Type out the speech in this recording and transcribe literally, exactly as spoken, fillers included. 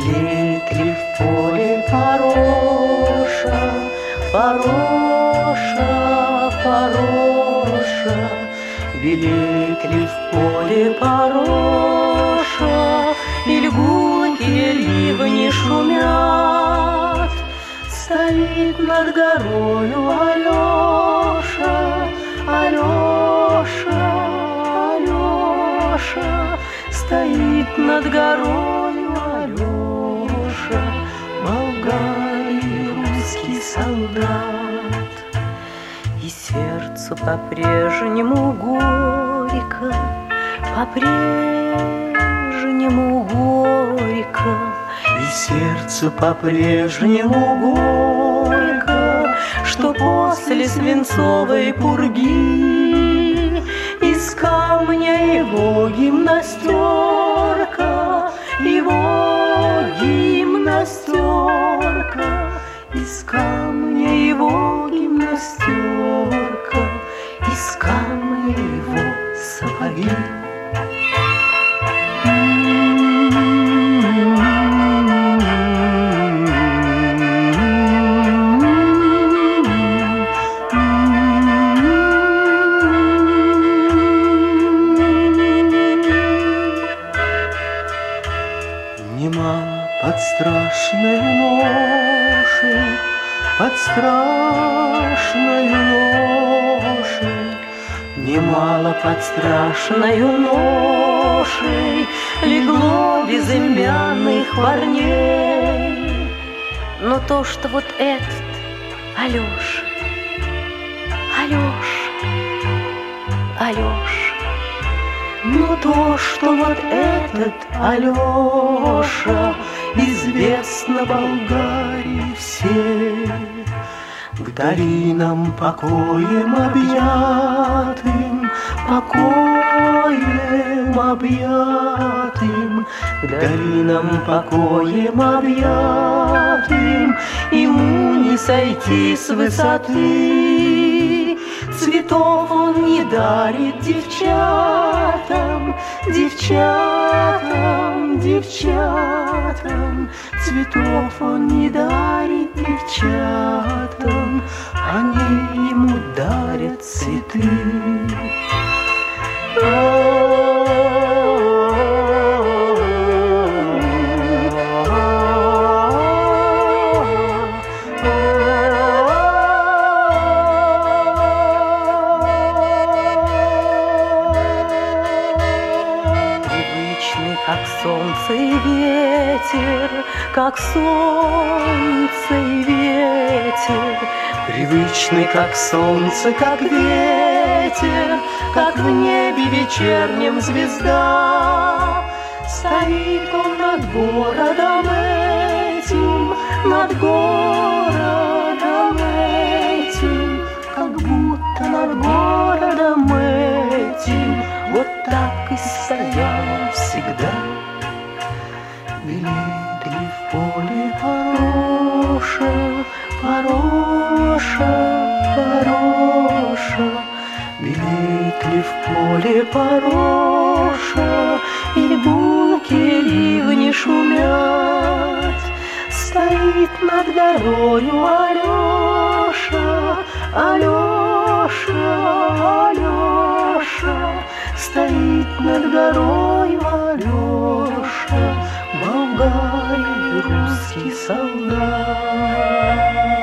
Белеет ли в поле пороша, пороша, пороша? Белеет ли в поле пороша, или гулкие ливни шумят? Стоит над горою Алеша, Алеша, Алеша. Стоит над горою Алеша, болгарин, русский солдат. И сердцу по-прежнему горько, по-прежнему горько. И сердцу по-прежнему горько, что после свинцовой пурги из камня его гимнастерка, его гимнастерка, из камня его гимнастерка, из камня его сапоги. Под страшной ношей, под страшной ношей, немало под страшной ношей легло безымянных парней. Но то, что вот этот Алеша, Алеша, Алеша, но то, что вот этот Алеша известно Болгарии всей, к долинам покоем объятым, покоем объятым, к долинам покоем объятым, ему не сойти с высоты. Цветов он не дарит девчатам, девчатам, девчатам. Цветов он не дарит девчатам, они ему дарят цветы. Как солнце и ветер, как солнце и ветер, привычный, как солнце, как ветер, как в небе вечернем звезда. Стоит он над городом этим, над городом этим, как будто над городом этим, вот так и стоял всегда. Белеет ли в поле пороша, пороша, пороша? Белеет ли в поле пороша, или гулкие ливни шумят? Стоит над горою Алеша, Алеша, Алеша. Стоит над горою Алеша, болгарин, русский солдат.